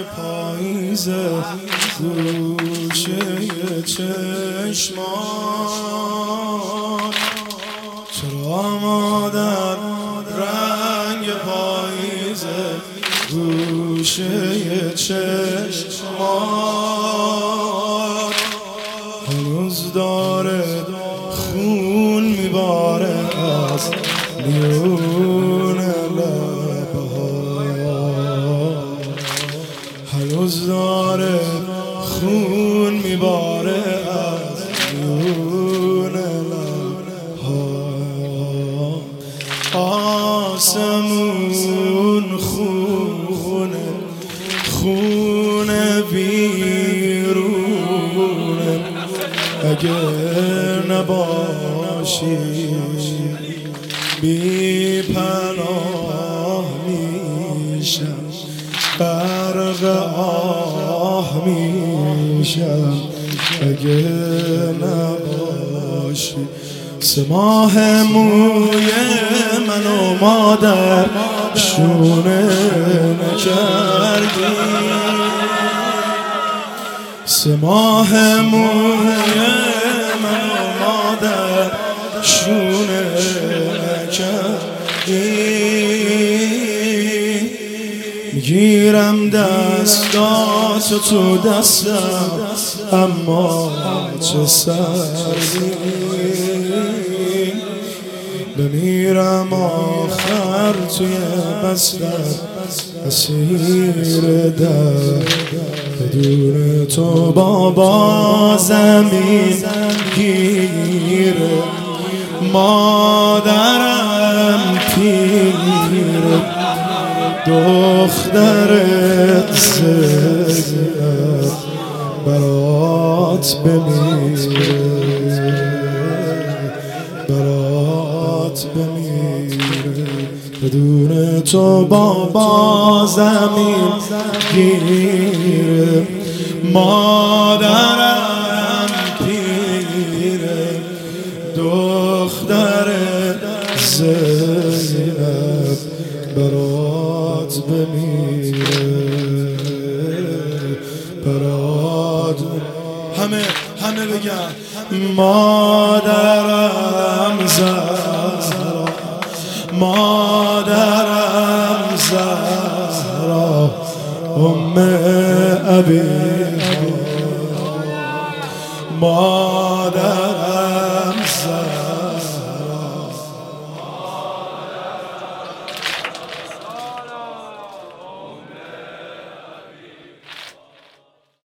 پاییز گوشه چشمان. چرا مادر رنگ پاییز گوشه چشمان هنوز داره خون میباره از میون لبها، هنوز داره خون میباره از میون لبها. آسمون خونه خونه بیرونه، اگر نباشی بی پناه میشم، غرق آه میشم اگر نباشی. 3 ماه موی منو مادر شونه نکردی، 3 ماه موی منو مادر شونه نکردی. میگیرم دستاتو تو دستم اما چه سردی، بمیرم آخر توی بستر اسیر در. بدون تو بابا زمین گیره، مادرم پیره، دخترت زینب برات بمیره، برات بمیره. بدون تو بابا زمین گیره، مادرم پیره، دخترت زینب برات بمیره، برات. همه بگن مادرم زهرا، مادرم زهرا، ام ابی